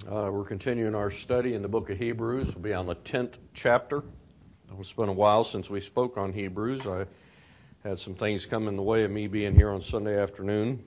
We're continuing our study in the book of Hebrews. We'll be on the 10th chapter. It's been a while since we spoke on Hebrews. I had some things come in the way of me being here on Sunday afternoon.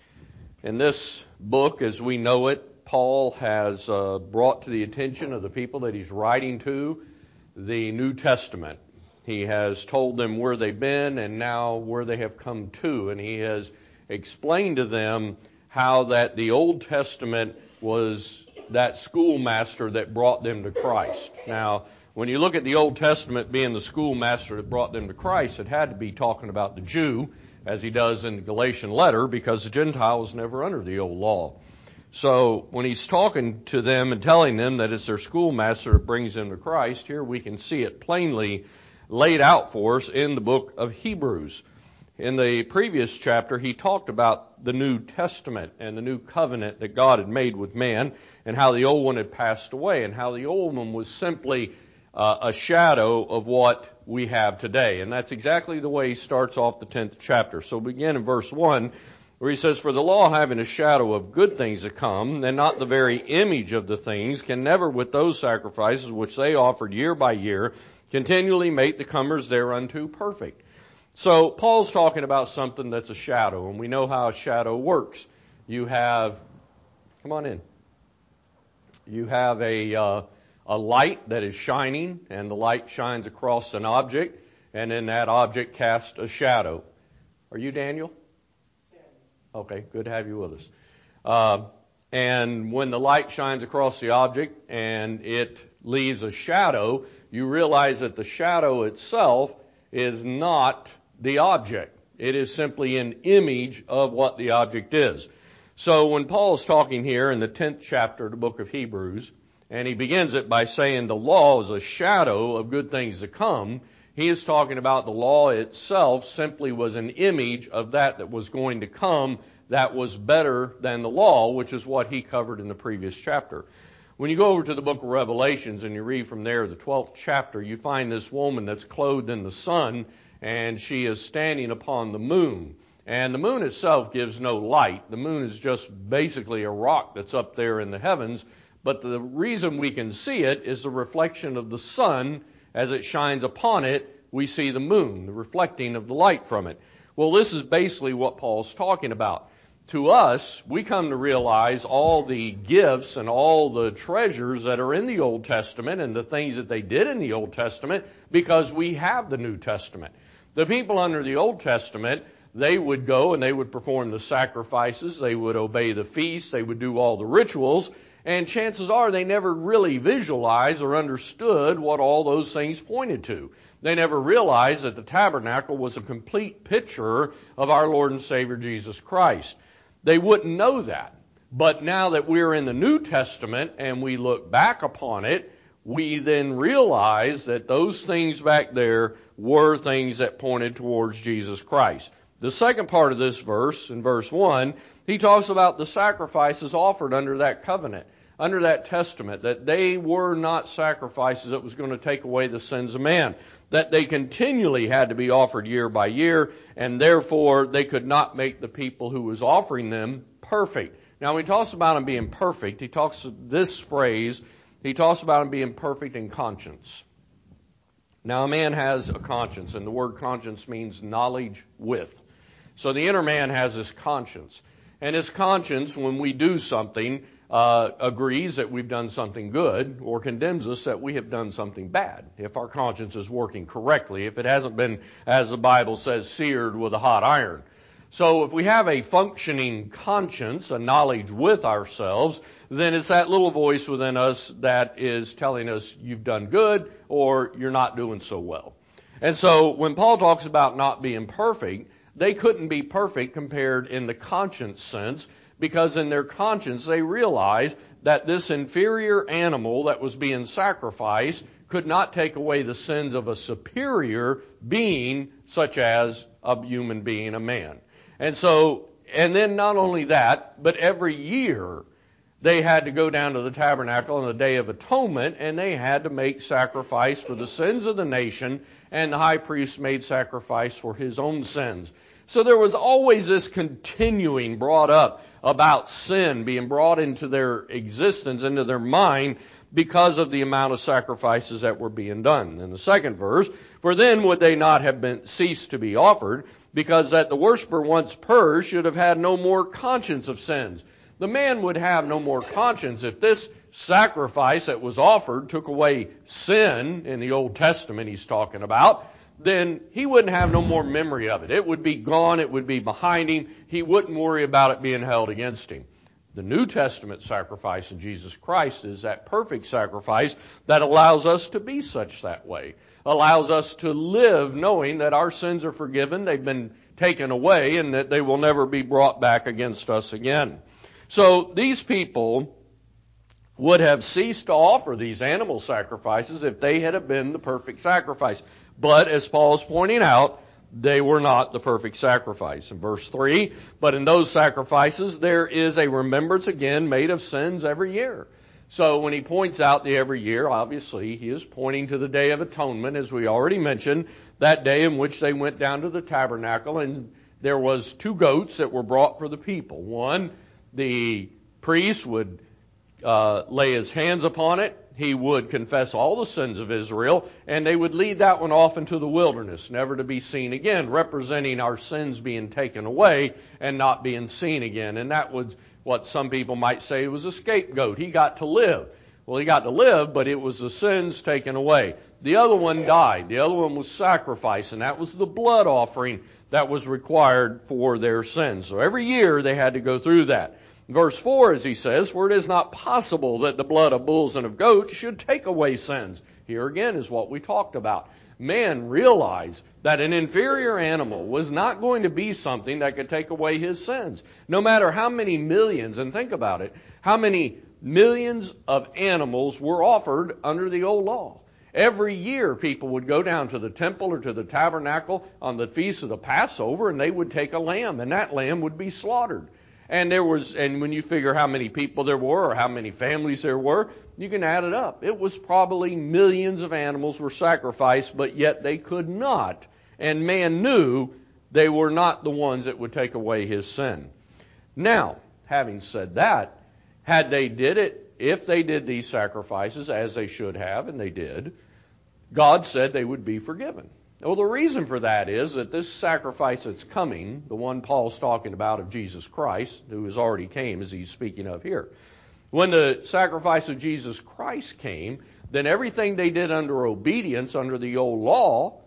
In this book, as we know it, Paul has brought to the attention of the people that he's writing to the New Testament. He has told them where they've been and now where they have come to, and he has explained to them how that the Old Testament was that schoolmaster that brought them to Christ. Now, when you look at the Old Testament being the schoolmaster that brought them to Christ, it had to be talking about the Jew, as he does in the Galatian letter, because the Gentile was never under the old law. So when he's talking to them and telling them that it's their schoolmaster that brings them to Christ, here we can see it plainly laid out for us in the book of Hebrews. In the previous chapter, he talked about the New Testament and the new covenant that God had made with man, and how the old one had passed away, and how the old one was simply a shadow of what we have today. And that's exactly the way he starts off the 10th chapter. So begin in verse 1, where he says, "For the law having a shadow of good things to come, and not the very image of the things, can never with those sacrifices which they offered year by year continually make the comers thereunto perfect." So Paul's talking about something that's a shadow, and we know how a shadow works. You have, come on in. You have a light that is shining, and the light shines across an object, and then that object casts a shadow. Are you Daniel? Okay, good to have you with us. And when the light shines across the object and it leaves a shadow, you realize that the shadow itself is not the object. It is simply an image of what the object is. So when Paul is talking here in the 10th chapter of the book of Hebrews, and he begins it by saying the law is a shadow of good things to come, he is talking about the law itself simply was an image of that was going to come that was better than the law, which is what he covered in the previous chapter. When you go over to the book of Revelations and you read from there, the 12th chapter, you find this woman that's clothed in the sun, and she is standing upon the moon. And the moon itself gives no light. The moon is just basically a rock that's up there in the heavens. But the reason we can see it is the reflection of the sun. As it shines upon it, we see the moon, the reflecting of the light from it. Well, this is basically what Paul's talking about. To us, we come to realize all the gifts and all the treasures that are in the Old Testament and the things that they did in the Old Testament because we have the New Testament. The people under the Old Testament, they would go and they would perform the sacrifices, they would obey the feasts, they would do all the rituals, and chances are they never really visualized or understood what all those things pointed to. They never realized that the tabernacle was a complete picture of our Lord and Savior Jesus Christ. They wouldn't know that. But now that we're in the New Testament and we look back upon it, we then realize that those things back there were things that pointed towards Jesus Christ. The second part of this verse, in verse 1, he talks about the sacrifices offered under that covenant, under that testament, that they were not sacrifices that was going to take away the sins of man, that they continually had to be offered year by year, and therefore they could not make the people who was offering them perfect. Now, when he talks about them being perfect, he talks this phrase, he talks about them being perfect in conscience. Now, a man has a conscience, and the word conscience means knowledge with. So the inner man has his conscience. And his conscience, when we do something, agrees that we've done something good or condemns us that we have done something bad. If our conscience is working correctly, if it hasn't been, as the Bible says, seared with a hot iron. So if we have a functioning conscience, a knowledge with ourselves, then it's that little voice within us that is telling us you've done good or you're not doing so well. And so when Paul talks about not being perfect, they couldn't be perfect compared in the conscience sense, because in their conscience they realized that this inferior animal that was being sacrificed could not take away the sins of a superior being, such as a human being, a man. And so, and then not only that, but every year they had to go down to the tabernacle on the Day of Atonement, and they had to make sacrifice for the sins of the nation, and the high priest made sacrifice for his own sins. So there was always this continuing brought up about sin being brought into their existence, into their mind, because of the amount of sacrifices that were being done. In the second verse, for then would they not have been ceased to be offered, because that the worshiper once purged should have had no more conscience of sins. The man would have no more conscience if this sacrifice that was offered took away sin in the Old Testament he's talking about. Then he wouldn't have no more memory of it. It would be gone. It would be behind him. He wouldn't worry about it being held against him. The New Testament sacrifice in Jesus Christ is that perfect sacrifice that allows us to be such that way. Allows us to live knowing that our sins are forgiven, they've been taken away, and that they will never be brought back against us again. So these people would have ceased to offer these animal sacrifices if they had been the perfect sacrifice. But as Paul's pointing out, they were not the perfect sacrifice. In verse 3, but in those sacrifices there is a remembrance again made of sins every year. So when he points out the every year, obviously he is pointing to the Day of Atonement, as we already mentioned, that day in which they went down to the tabernacle, and there was 2 goats that were brought for the people. One, the priest would lay his hands upon it. He would confess all the sins of Israel, and they would lead that one off into the wilderness, never to be seen again, representing our sins being taken away and not being seen again. And that was what some people might say was a scapegoat. He got to live. Well, he got to live, but it was the sins taken away. The other one died. The other one was sacrifice, and that was the blood offering that was required for their sins. So every year they had to go through that. Verse 4, as he says, for it is not possible that the blood of bulls and of goats should take away sins. Here again is what we talked about. Man realized that an inferior animal was not going to be something that could take away his sins. No matter how many millions, and think about it, how many millions of animals were offered under the old law. Every year people would go down to the temple or to the tabernacle on the feast of the Passover, and they would take a lamb, and that lamb would be slaughtered. And when you figure how many people there were or how many families there were, you can add it up. It was probably millions of animals were sacrificed, but yet they could not. And man knew they were not the ones that would take away his sin. Now, having said that, had they did it, if they did these sacrifices as they should have, and they did, God said they would be forgiven. Well, the reason for that is that this sacrifice that's coming, the one Paul's talking about of Jesus Christ, who has already came, as he's speaking of here. When the sacrifice of Jesus Christ came, then everything they did under obedience, under the old law,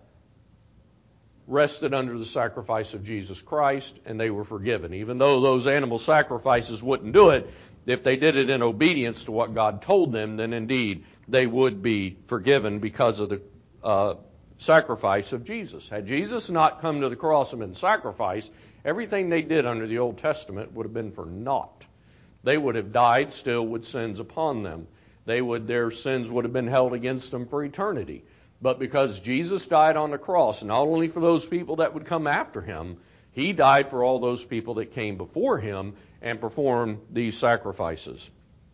rested under the sacrifice of Jesus Christ, and they were forgiven. Even though those animal sacrifices wouldn't do it, if they did it in obedience to what God told them, then indeed they would be forgiven because of the sacrifice of Jesus. Had Jesus not come to the cross and been sacrificed, everything they did under the Old Testament would have been for naught. They would have died still with sins upon them. Their sins would have been held against them for eternity. But because Jesus died on the cross, not only for those people that would come after him, he died for all those people that came before him and performed these sacrifices.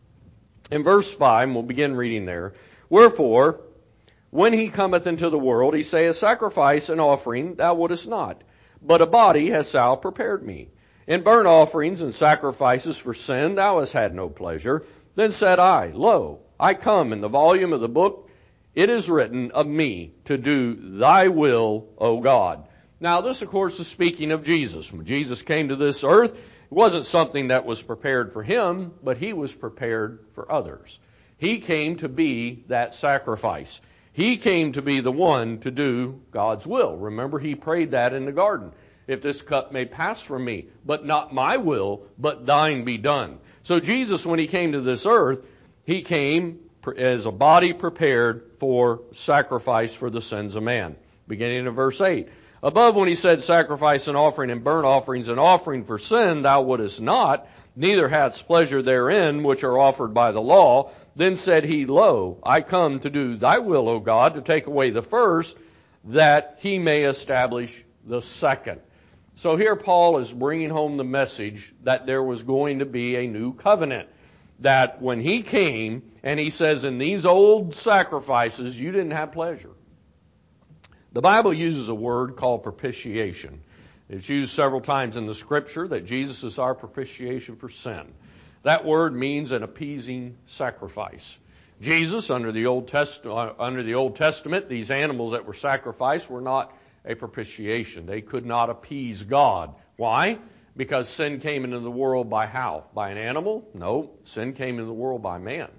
In verse 5, we'll begin reading there. Wherefore, when he cometh into the world, he saith, sacrifice and offering thou wouldest not, but a body hast thou prepared me. In burnt offerings and sacrifices for sin thou hast had no pleasure. Then said I, Lo, I come, in the volume of the book it is written of me to do thy will, O God. Now this, of course, is speaking of Jesus. When Jesus came to this earth, it wasn't something that was prepared for him, but he was prepared for others. He came to be that sacrifice. He came to be the one to do God's will. Remember, he prayed that in the garden. If this cup may pass from me, but not my will, but thine be done. So Jesus, when he came to this earth, he came as a body prepared for sacrifice for the sins of man. Beginning of verse 8. Above, when he said sacrifice and offering and burnt offerings and offering for sin thou wouldest not, neither hadst pleasure therein which are offered by the law, then said he, Lo, I come to do thy will, O God, to take away the first, that he may establish the second. So here Paul is bringing home the message that there was going to be a new covenant. That when he came, and he says, in these old sacrifices, you didn't have pleasure. The Bible uses a word called propitiation. It's used several times in the Scripture that Jesus is our propitiation for sin. That word means an appeasing sacrifice. Jesus, under the Old Testament, these animals that were sacrificed were not a propitiation. They could not appease God. Why? Because sin came into the world by how? By an animal? No, sin came into the world by man.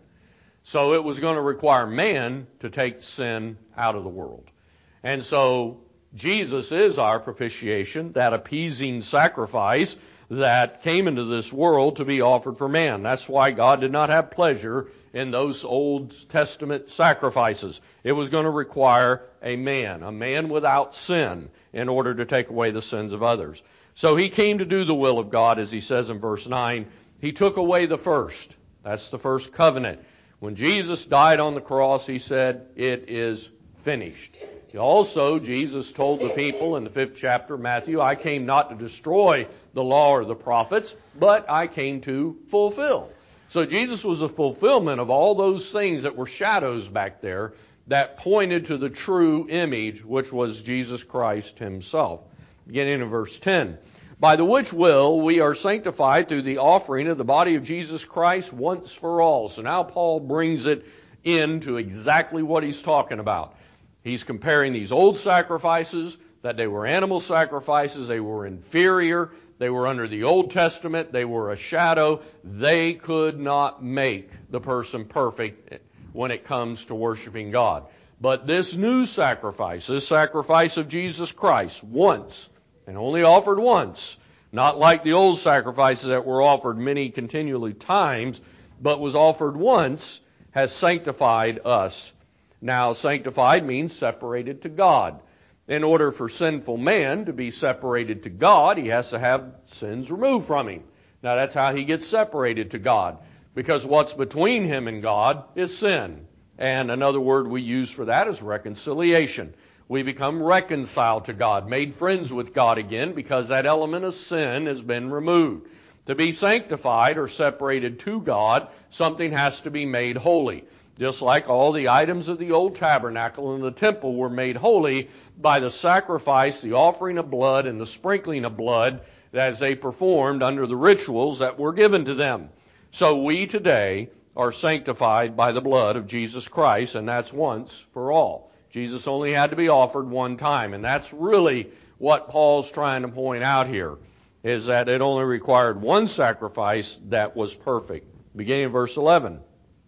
So it was going to require man to take sin out of the world. And so Jesus is our propitiation, that appeasing sacrifice that came into this world to be offered for man. That's why God did not have pleasure in those Old Testament sacrifices. It was going to require a man without sin, in order to take away the sins of others. So he came to do the will of God, as he says in verse 9. He took away the first. That's the first covenant. When Jesus died on the cross, he said, "It is finished." Also, Jesus told the people in the 5th chapter of Matthew, "I came not to destroy the law or the prophets, but I came to fulfill." So Jesus was a fulfillment of all those things that were shadows back there that pointed to the true image, which was Jesus Christ himself. Beginning in verse 10. "By the which will we are sanctified through the offering of the body of Jesus Christ once for all." So now Paul brings it into exactly what he's talking about. He's comparing these old sacrifices, that they were animal sacrifices, they were inferior, they were under the Old Testament, they were a shadow. They could not make the person perfect when it comes to worshiping God. But this new sacrifice, this sacrifice of Jesus Christ, once, and only offered once, not like the old sacrifices that were offered many continually times, but was offered once, has sanctified us. Now, sanctified means separated to God. In order for sinful man to be separated to God, he has to have sins removed from him. Now, that's how he gets separated to God, because what's between him and God is sin. And another word we use for that is reconciliation. We become reconciled to God, made friends with God again, because that element of sin has been removed. To be sanctified or separated to God, something has to be made holy. Just like all the items of the old tabernacle and the temple were made holy by the sacrifice, the offering of blood, and the sprinkling of blood as they performed under the rituals that were given to them. So we today are sanctified by the blood of Jesus Christ, and that's once for all. Jesus only had to be offered one time, and that's really what Paul's trying to point out here, is that it only required one sacrifice that was perfect. Beginning in verse 11.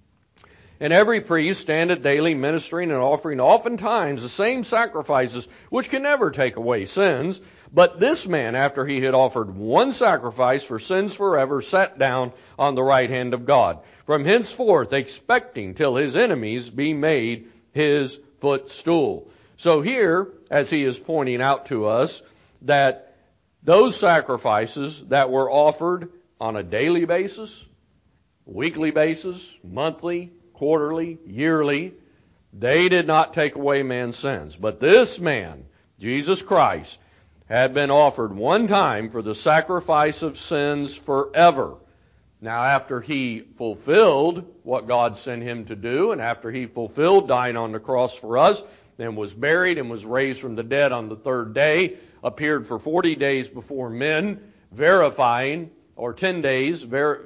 "And every priest standeth daily ministering and offering oftentimes the same sacrifices, which can never take away sins. But this man, after he had offered one sacrifice for sins forever, sat down on the right hand of God, from henceforth expecting till his enemies be made his footstool." So here, as he is pointing out to us, that those sacrifices that were offered on a daily basis, weekly basis, monthly, quarterly, yearly, they did not take away man's sins. But this man, Jesus Christ, had been offered one time for the sacrifice of sins forever. Now, after he fulfilled what God sent him to do, and after he fulfilled dying on the cross for us, then was buried and was raised from the dead on the third day, appeared for 40 days before men, verifying, or 10 days,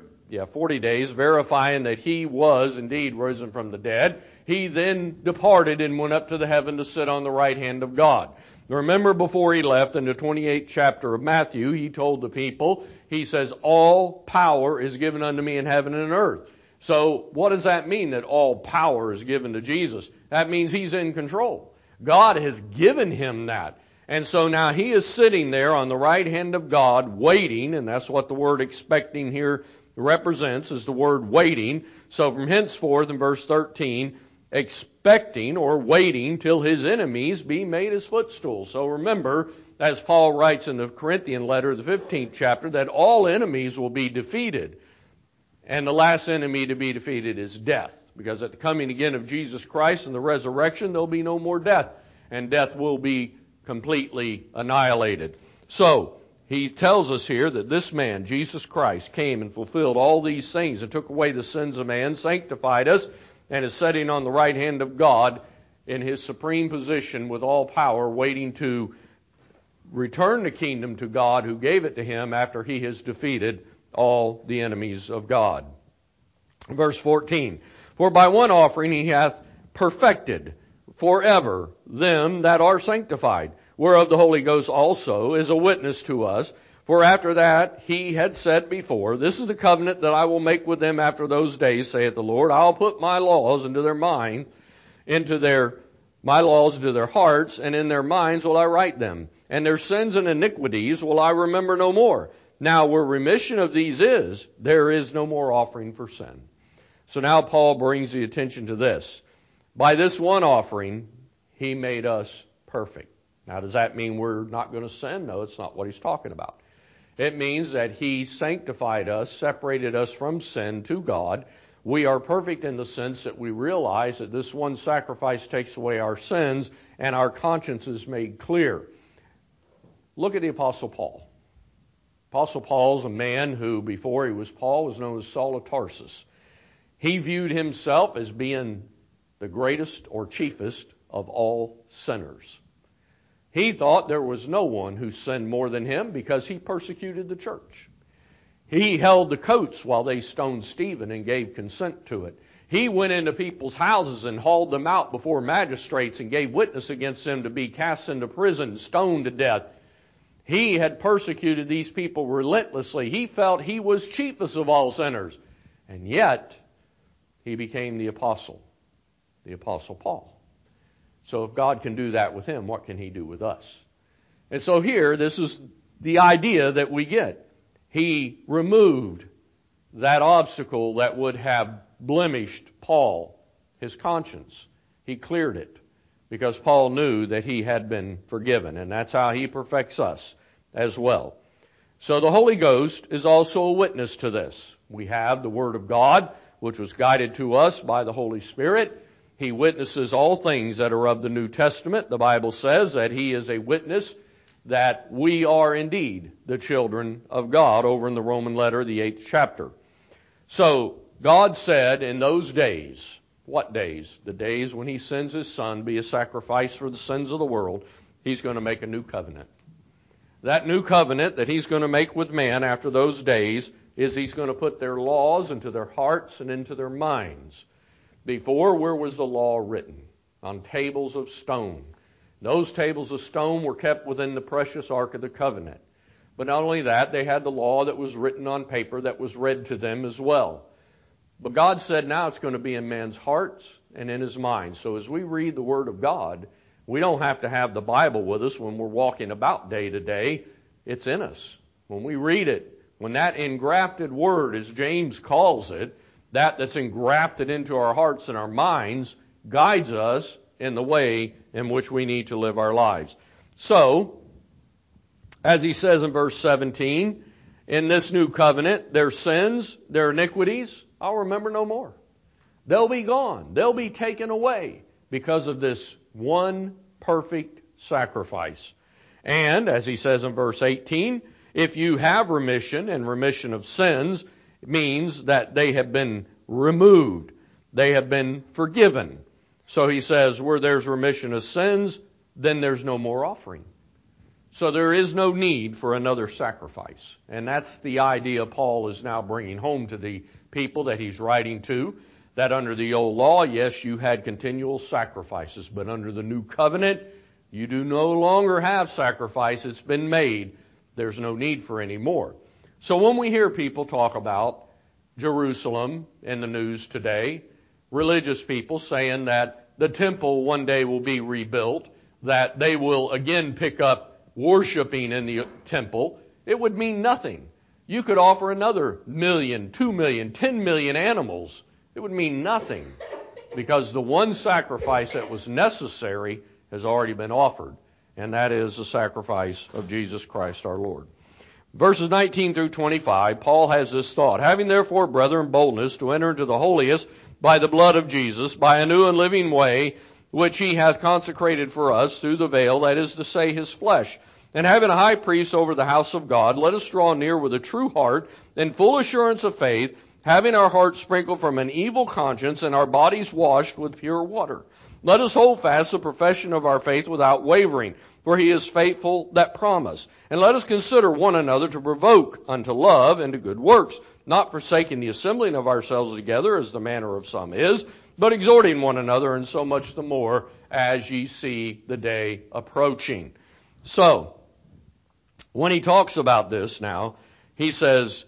40 days, verifying that he was indeed risen from the dead. He then departed and went up to the heaven to sit on the right hand of God. Remember, before he left, in the 28th chapter of Matthew, he told the people, he says, "All power is given unto me in heaven and earth." So what does that mean, that all power is given to Jesus? That means he's in control. God has given him that. And so now he is sitting there on the right hand of God, waiting, and that's what the word expecting here represents, is the word waiting. So from henceforth, in verse 13, expecting or waiting till his enemies be made his footstool. So remember, as Paul writes in the Corinthian letter, the 15th chapter, that all enemies will be defeated. And the last enemy to be defeated is death. Because at the coming again of Jesus Christ and the resurrection, there'll be no more death. And death will be completely annihilated. So, he tells us here that this man, Jesus Christ, came and fulfilled all these things and took away the sins of man, sanctified us, and is sitting on the right hand of God in his supreme position with all power, waiting to return the kingdom to God who gave it to him after he has defeated all the enemies of God. Verse 14, for by one offering he hath perfected forever them that are sanctified, whereof the Holy Ghost also is a witness to us. For after that he had said before, this is the covenant that I will make with them after those days, saith the Lord. I'll put my laws into their mind, my laws into their hearts, and in their minds will I write them. And their sins and iniquities will I remember no more. Now where remission of these is, there is no more offering for sin. So now Paul brings the attention to this. By this one offering, he made us perfect. Now does that mean we're not going to sin? No, it's not what he's talking about. It means that he sanctified us, separated us from sin to God. We are perfect in the sense that we realize that this one sacrifice takes away our sins and our conscience is made clear. Look at the Apostle Paul. Apostle Paul's a man who, before he was Paul, was known as Saul of Tarsus. He viewed himself as being the greatest or chiefest of all sinners. He thought there was no one who sinned more than him because he persecuted the church. He held the coats while they stoned Stephen and gave consent to it. He went into people's houses and hauled them out before magistrates and gave witness against them to be cast into prison, stoned to death. He had persecuted these people relentlessly. He felt he was chiefest of all sinners. And yet, he became the Apostle Paul. So if God can do that with him, what can he do with us? And so here, this is the idea that we get. He removed that obstacle that would have blemished Paul, his conscience. He cleared it because Paul knew that he had been forgiven, and that's how he perfects us as well. So the Holy Ghost is also a witness to this. We have the Word of God, which was guided to us by the Holy Spirit. He witnesses all things that are of the New Testament. The Bible says that he is a witness that we are indeed the children of God over in the Roman letter, the 8th chapter. So God said in those days, what days? The days when he sends his Son be a sacrifice for the sins of the world. He's going to make a new covenant. That new covenant that he's going to make with man after those days is he's going to put their laws into their hearts and into their minds. Before, where was the law written? On tables of stone. Those tables of stone were kept within the precious Ark of the Covenant. But not only that, they had the law that was written on paper that was read to them as well. But God said now it's going to be in man's hearts and in his mind. So as we read the Word of God, we don't have to have the Bible with us when we're walking about day to day. It's in us. When we read it, when that engrafted Word, as James calls it, that's engrafted into our hearts and our minds, guides us in the way in which we need to live our lives. So, as he says in verse 17, in this new covenant, their sins, their iniquities, I'll remember no more. They'll be gone. They'll be taken away because of this one perfect sacrifice. And, as he says in verse 18, if you have remission and remission of sins, it means that they have been removed. They have been forgiven. So he says, where there's remission of sins, then there's no more offering. So there is no need for another sacrifice. And that's the idea Paul is now bringing home to the people that he's writing to, that under the old law, yes, you had continual sacrifices, but under the new covenant, you do no longer have sacrifice. It's been made. There's no need for any more. So when we hear people talk about Jerusalem in the news today, religious people saying that the temple one day will be rebuilt, that they will again pick up worshiping in the temple, it would mean nothing. You could offer another 1 million, 2 million, 10 million animals. It would mean nothing because the one sacrifice that was necessary has already been offered, and that is the sacrifice of Jesus Christ our Lord. Verses 19 through 25, Paul has this thought. Having therefore, brethren, boldness to enter into the holiest by the blood of Jesus, by a new and living way, which he hath consecrated for us through the veil, that is to say, his flesh. And having a high priest over the house of God, let us draw near with a true heart and full assurance of faith, having our hearts sprinkled from an evil conscience and our bodies washed with pure water. Let us hold fast the profession of our faith without wavering. for he is faithful that promised. And let us consider one another to provoke unto love and to good works, not forsaking the assembling of ourselves together as the manner of some is, but exhorting one another, and so much the more as ye see the day approaching. So, when he talks about this now, he says,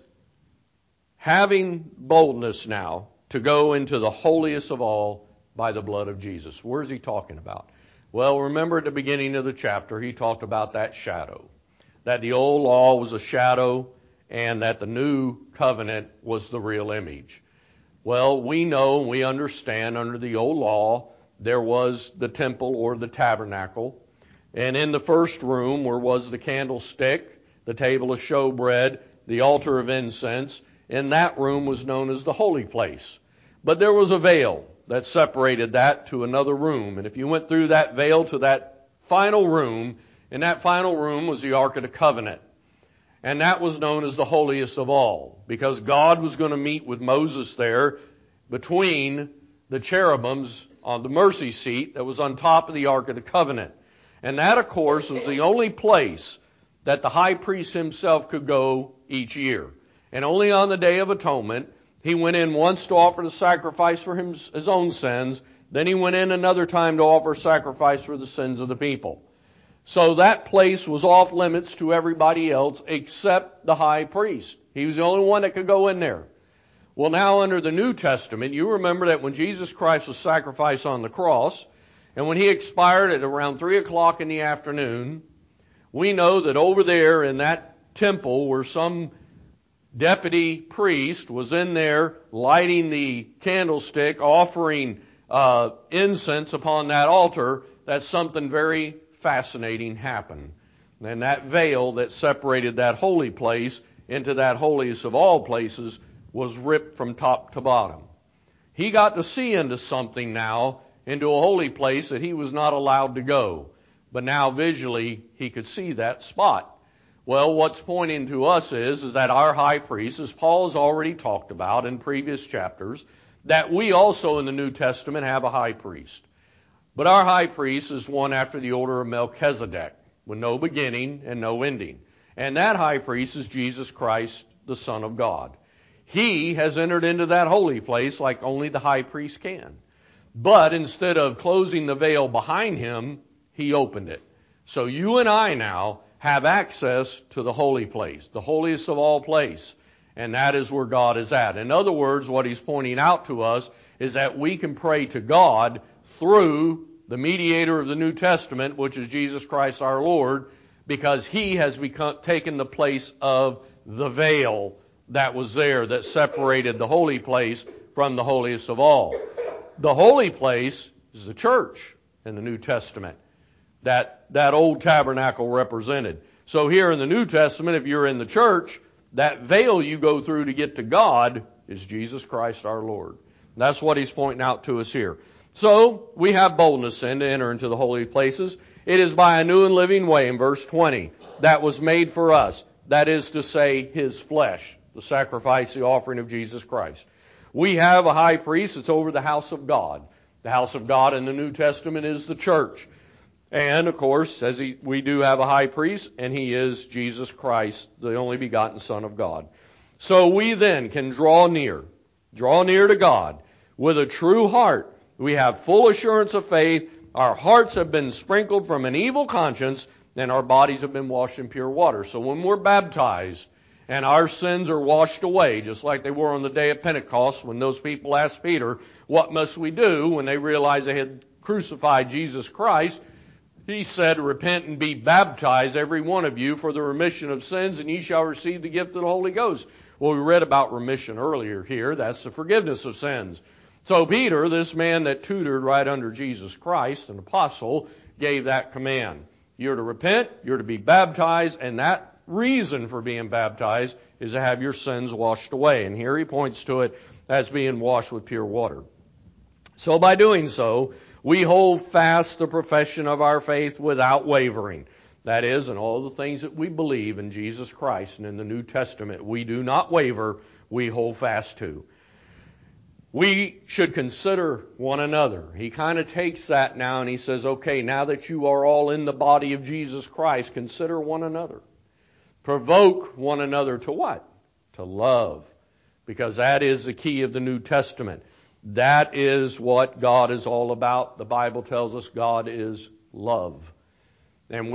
having boldness now to go into the holiest of all by the blood of Jesus. Where is he talking about? Well, remember at the beginning of the chapter, he talked about that shadow. That the old law was a shadow and that the new covenant was the real image. Well, we know and we understand under the old law, there was the temple or the tabernacle. And in the first room where was the candlestick, the table of showbread, the altar of incense, in that room was known as the holy place. But there was a veil that separated that to another room. And if you went through that veil to that final room, in that final room was the Ark of the Covenant. And that was known as the holiest of all, because God was going to meet with Moses there between the cherubims on the mercy seat that was on top of the Ark of the Covenant. And that, of course, was the only place that the high priest himself could go each year. And only on the Day of Atonement, he went in once to offer the sacrifice for his own sins. Then he went in another time to offer sacrifice for the sins of the people. So that place was off limits to everybody else except the high priest. He was the only one that could go in there. Well, now under the New Testament, you remember that when Jesus Christ was sacrificed on the cross, and when he expired at around 3 o'clock in the afternoon, we know that over there in that temple where some deputy priest was in there lighting the candlestick, offering incense upon that altar, that something very fascinating happened. And that veil that separated that holy place into that holiest of all places was ripped from top to bottom. He got to see into something now, into a holy place that he was not allowed to go. But now visually he could see that spot. Well, what's pointing to us is that our high priest, as Paul has already talked about in previous chapters, that we also in the New Testament have a high priest. But our high priest is one after the order of Melchizedek, with no beginning and no ending. And that high priest is Jesus Christ, the Son of God. He has entered into that holy place like only the high priest can. But instead of closing the veil behind him, he opened it. So you and I now have access to the holy place, the holiest of all place. And that is where God is at. In other words, what he's pointing out to us is that we can pray to God through the mediator of the New Testament, which is Jesus Christ our Lord, because he has taken the place of the veil that was there that separated the holy place from the holiest of all. The holy place is the church in the New Testament that old tabernacle represented. So here in the New Testament, if you're in the church, that veil you go through to get to God is Jesus Christ our Lord. That's what he's pointing out to us here. So, we have boldness then to enter into the holy places. It is by a new and living way, in verse 20, that was made for us. That is to say, his flesh, the sacrifice, the offering of Jesus Christ. We have a high priest that's over the house of God. The house of God in the New Testament is the church. And, of course, we do have a high priest, and he is Jesus Christ, the only begotten Son of God. So we then can draw near to God with a true heart. We have full assurance of faith. Our hearts have been sprinkled from an evil conscience, and our bodies have been washed in pure water. So when we're baptized and our sins are washed away, just like they were on the day of Pentecost when those people asked Peter, what must we do when they realized they had crucified Jesus Christ? He said, repent and be baptized, every one of you, for the remission of sins, and ye shall receive the gift of the Holy Ghost. Well, we read about remission earlier here. That's the forgiveness of sins. So Peter, this man that tutored right under Jesus Christ, an apostle, gave that command. You're to repent, you're to be baptized, and that reason for being baptized is to have your sins washed away. And here he points to it as being washed with pure water. So by doing so, we hold fast the profession of our faith without wavering. That is, in all the things that we believe in Jesus Christ and in the New Testament, we do not waver, we hold fast to. we should consider one another. He kind of takes that now and he says, okay, now that you are all in the body of Jesus Christ, consider one another. Provoke one another to what? To love. Because that is the key of the New Testament. That is what God is all about. The Bible tells us God is love. And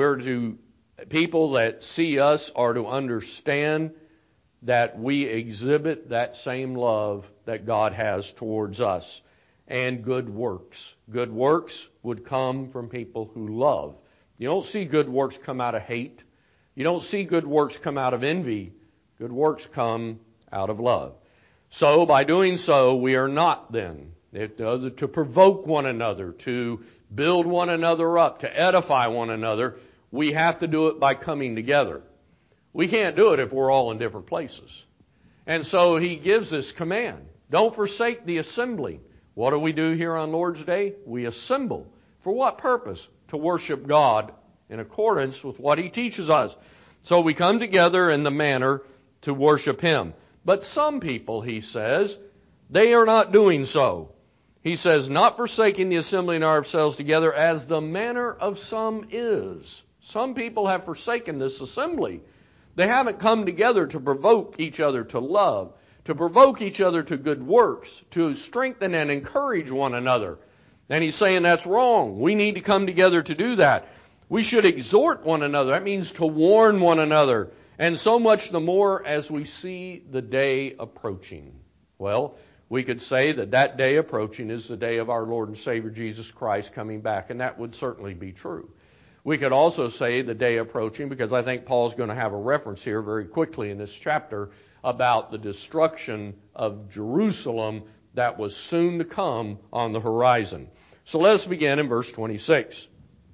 people that see us are to understand that we exhibit that same love that God has towards us. And good works. Good works would come from people who love. You don't see good works come out of hate. You don't see good works come out of envy. Good works come out of love. So by doing so, we are not then to provoke one another, to build one another up, to edify one another. We have to do it by coming together. We can't do it if we're all in different places. And so he gives this command. Don't forsake the assembly. What do we do here on Lord's Day? We assemble. For what purpose? To worship God in accordance with what he teaches us. So we come together in the manner to worship him. But some people, he says, they are not doing so. He says, not forsaking the assembling ourselves together as the manner of some is. Some people have forsaken this assembly. They haven't come together to provoke each other to love, to provoke each other to good works, to strengthen and encourage one another. And he's saying that's wrong. We need to come together to do that. We should exhort one another. That means to warn one another. And so much the more as we see the day approaching. Well, we could say that that day approaching is the day of our Lord and Savior Jesus Christ coming back, and that would certainly be true. We could also say the day approaching, because I think Paul's going to have a reference here very quickly in this chapter about the destruction of Jerusalem that was soon to come on the horizon. So let's begin in verse 26.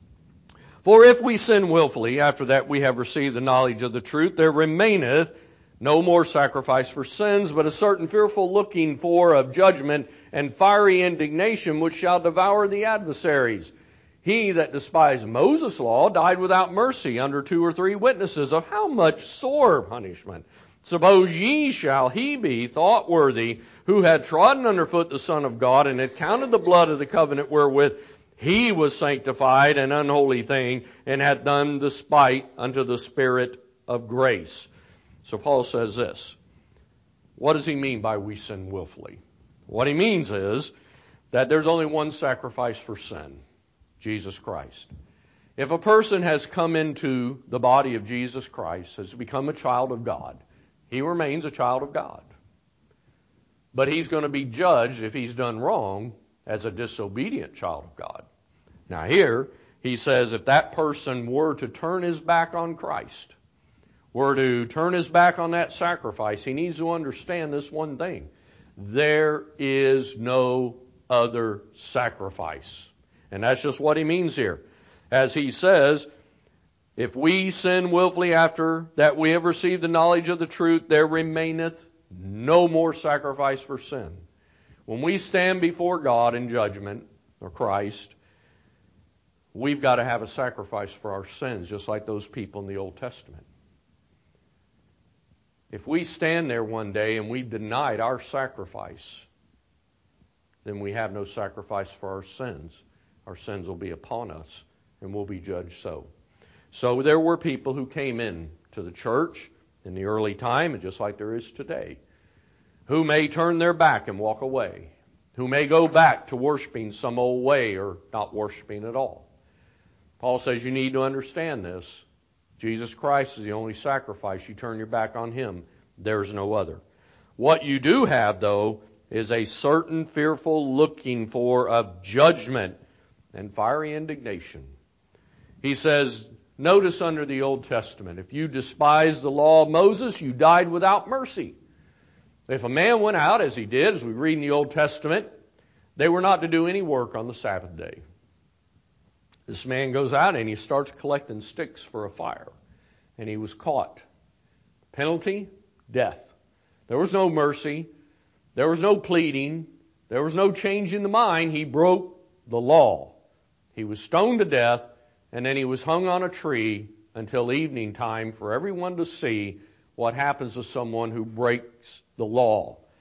For if we sin willfully, after that we have received the knowledge of the truth, there remaineth no more sacrifice for sins, but a certain fearful looking for of judgment and fiery indignation which shall devour the adversaries. He that despised Moses' law died without mercy under 2 or 3 witnesses. Of how much sore punishment? Suppose ye shall he be thought worthy, who had trodden under foot the Son of God, and had counted the blood of the covenant wherewith he was sanctified an unholy thing, and had done despite unto the Spirit of grace. So Paul says this. What does he mean by we sin willfully? What he means is that there's only one sacrifice for sin. Jesus Christ. If a person has come into the body of Jesus Christ, has become a child of God, he remains a child of God. But he's going to be judged if he's done wrong as a disobedient child of God. Now here, he says if that person were to turn his back on Christ, were to turn his back on that sacrifice, he needs to understand this one thing. There is no other sacrifice. And that's just what he means here. As he says, if we sin willfully after that we have received the knowledge of the truth, there remaineth no more sacrifice for sin. When we stand before God in judgment, or Christ, we've got to have a sacrifice for our sins, just like those people in the Old Testament. If we stand there one day and we've denied our sacrifice, then we have no sacrifice for our sins. Our sins will be upon us, and we'll be judged so. So there were people who came in to the church in the early time, and just like there is today, who may turn their back and walk away, who may go back to worshiping some old way or not worshiping at all. Paul says you need to understand this. Jesus Christ is the only sacrifice. You turn your back on him. There's no other. What you do have, though, is a certain fearful looking for of judgment and fiery indignation. He says, notice under the Old Testament, if you despise the law of Moses, you died without mercy. If a man went out, as he did, as we read in the Old Testament, they were not to do any work on the Sabbath day. This man goes out and he starts collecting sticks for a fire. And he was caught. Penalty? Death. There was no mercy. There was no pleading. There was no change in the mind. He broke the law. He was stoned to death, and then he was hung on a tree until evening time for everyone to see what happens to someone who breaks the law.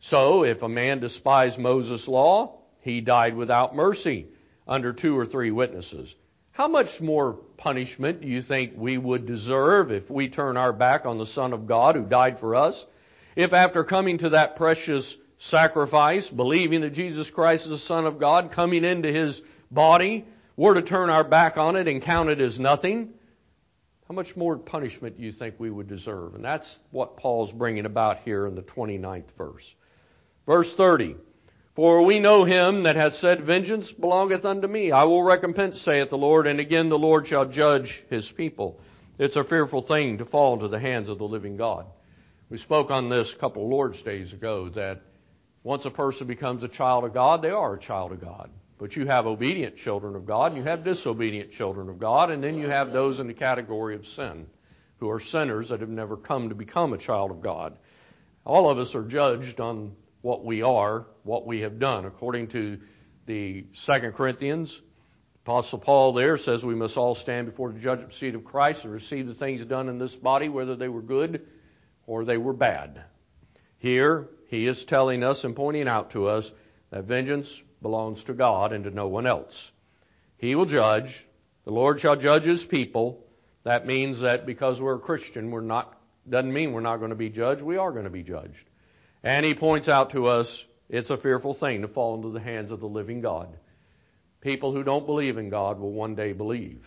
So, if a man despised Moses' law, he died without mercy under 2 or 3 witnesses. How much more punishment do you think we would deserve if we turn our back on the Son of God who died for us? If after coming to that precious sacrifice, believing that Jesus Christ is the Son of God, coming into His body, we're to turn our back on it and count it as nothing? How much more punishment do you think we would deserve? And that's what Paul's bringing about here in the 29th verse. Verse 30. For we know Him that hath said, Vengeance belongeth unto me. I will recompense, saith the Lord, and again the Lord shall judge His people. It's a fearful thing to fall into the hands of the living God. We spoke on this a couple of Lord's days ago, that once a person becomes a child of God, they are a child of God. But you have obedient children of God, and you have disobedient children of God, and then you have those in the category of sin, who are sinners that have never come to become a child of God. All of us are judged on what we are, what we have done. According to the 2 Corinthians, Apostle Paul there says we must all stand before the judgment seat of Christ and receive the things done in this body, whether they were good or they were bad. Here, he is telling us and pointing out to us that vengeance belongs to God and to no one else. He will judge. The Lord shall judge His people. That means that because we're a Christian, doesn't mean we're not going to be judged. We are going to be judged. And he points out to us, it's a fearful thing to fall into the hands of the living God. People who don't believe in God will one day believe.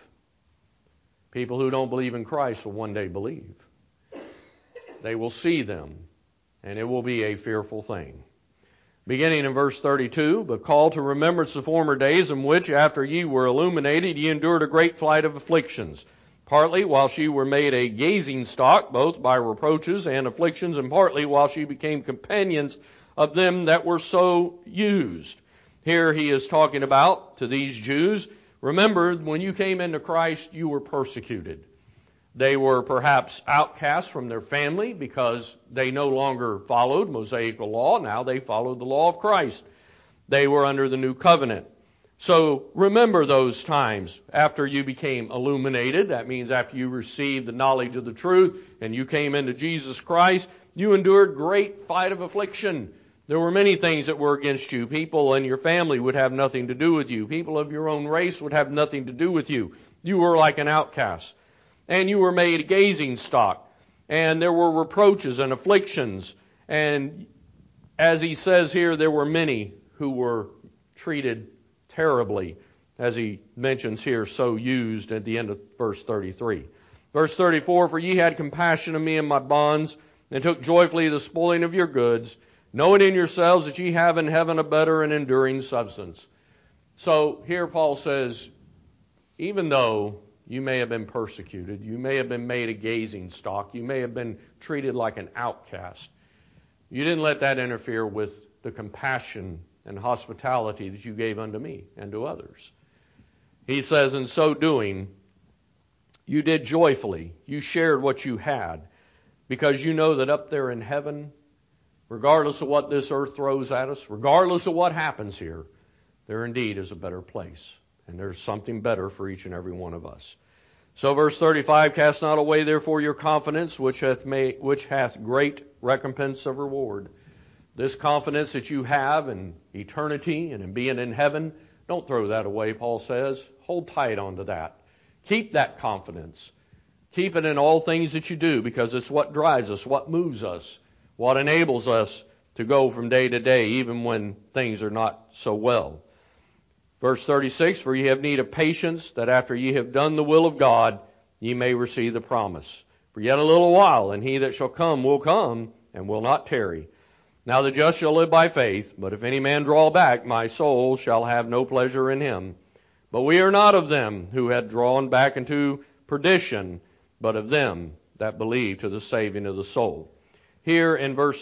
People who don't believe in Christ will one day believe. They will see them, and it will be a fearful thing. Beginning in verse 32, But call to remembrance the former days in which, after ye were illuminated, ye endured a great flight of afflictions, partly whilst ye were made a gazing stock, both by reproaches and afflictions, and partly whilst ye became companions of them that were so used. Here he is talking about, to these Jews, remember, when you came into Christ, you were persecuted. They were perhaps outcasts from their family because they no longer followed Mosaic law. Now they followed the law of Christ. They were under the new covenant. So remember those times after you became illuminated. That means after you received the knowledge of the truth and you came into Jesus Christ, you endured great fight of affliction. There were many things that were against you. People in your family would have nothing to do with you. People of your own race would have nothing to do with you. You were like an outcast. And you were made a gazing stock. And there were reproaches and afflictions. And as he says here, there were many who were treated terribly, as he mentions here, so used at the end of verse 33. Verse 34, For ye had compassion of me in my bonds, and took joyfully the spoiling of your goods, knowing in yourselves that ye have in heaven a better and enduring substance. So here Paul says, even though you may have been persecuted, you may have been made a gazing stock, you may have been treated like an outcast, you didn't let that interfere with the compassion and hospitality that you gave unto me and to others. He says, in so doing, you did joyfully. You shared what you had, because you know that up there in heaven, regardless of what this earth throws at us, regardless of what happens here, there indeed is a better place. And there's something better for each and every one of us. So verse 35, Cast not away therefore your confidence, which hath great recompense of reward. This confidence that you have in eternity and in being in heaven, don't throw that away, Paul says. Hold tight onto that. Keep that confidence. Keep it in all things that you do, because it's what drives us, what moves us, what enables us to go from day to day, even when things are not so well. Verse 36, For ye have need of patience, that after ye have done the will of God, ye may receive the promise. For yet a little while, and he that shall come will come, and will not tarry. Now the just shall live by faith, but if any man draw back, my soul shall have no pleasure in him. But we are not of them who had drawn back into perdition, but of them that believe to the saving of the soul. Here in verse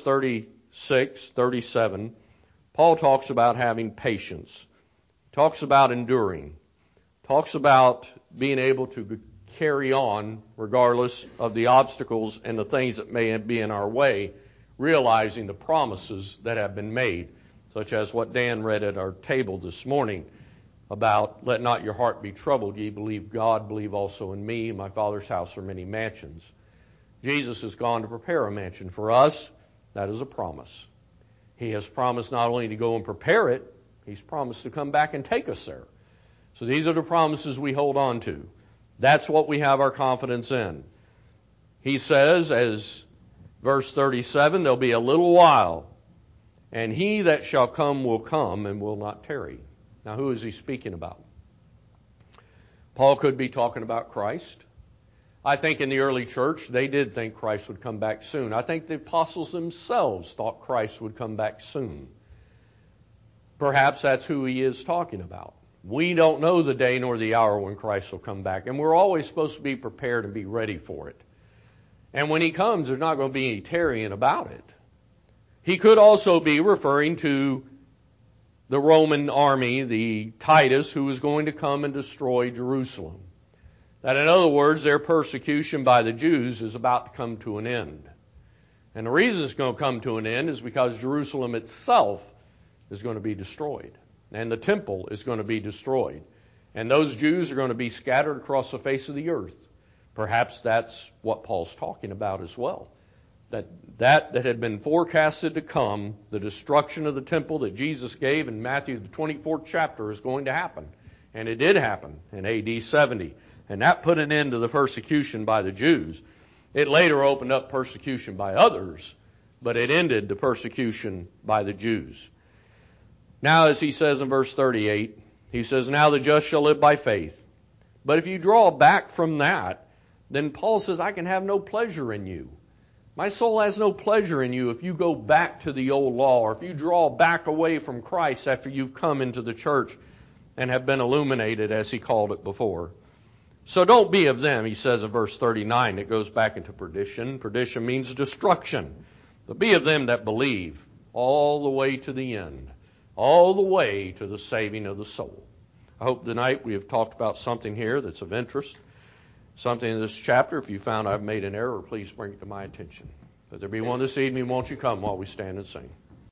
36, 37, Paul talks about having patience, talks about enduring, talks about being able to carry on regardless of the obstacles and the things that may be in our way, realizing the promises that have been made, such as what Dan read at our table this morning about, let not your heart be troubled. Ye believe God, believe also in me. In my Father's house are many mansions. Jesus has gone to prepare a mansion for us. That is a promise. He has promised not only to go and prepare it, He's promised to come back and take us there. So these are the promises we hold on to. That's what we have our confidence in. He says, as verse 37, there'll be a little while, and He that shall come will come and will not tarry. Now, who is he speaking about? Paul could be talking about Christ. I think in the early church, they did think Christ would come back soon. I think the apostles themselves thought Christ would come back soon. Perhaps that's who he is talking about. We don't know the day nor the hour when Christ will come back, and we're always supposed to be prepared and be ready for it. And when He comes, there's not going to be any tarrying about it. He could also be referring to the Roman army, the Titus, who was going to come and destroy Jerusalem. That, in other words, their persecution by the Jews is about to come to an end. And the reason it's going to come to an end is because Jerusalem itself is going to be destroyed. And the temple is going to be destroyed. And those Jews are going to be scattered across the face of the earth. Perhaps that's what Paul's talking about as well. That had been forecasted to come, the destruction of the temple that Jesus gave in Matthew the 24th chapter, is going to happen. And it did happen in AD 70. And that put an end to the persecution by the Jews. It later opened up persecution by others, but it ended the persecution by the Jews. Now, as he says in verse 38, he says, now the just shall live by faith. But if you draw back from that, then Paul says, I can have no pleasure in you. My soul has no pleasure in you if you go back to the old law, or if you draw back away from Christ after you've come into the church and have been illuminated, as he called it before. So don't be of them, he says in verse 39. It goes back into perdition. Perdition means destruction. But be of them that believe all the way to the end, all the way to the saving of the soul. I hope tonight we have talked about something here that's of interest, something in this chapter. If you found I've made an error, please bring it to my attention. If there be one this evening, won't you come while we stand and sing?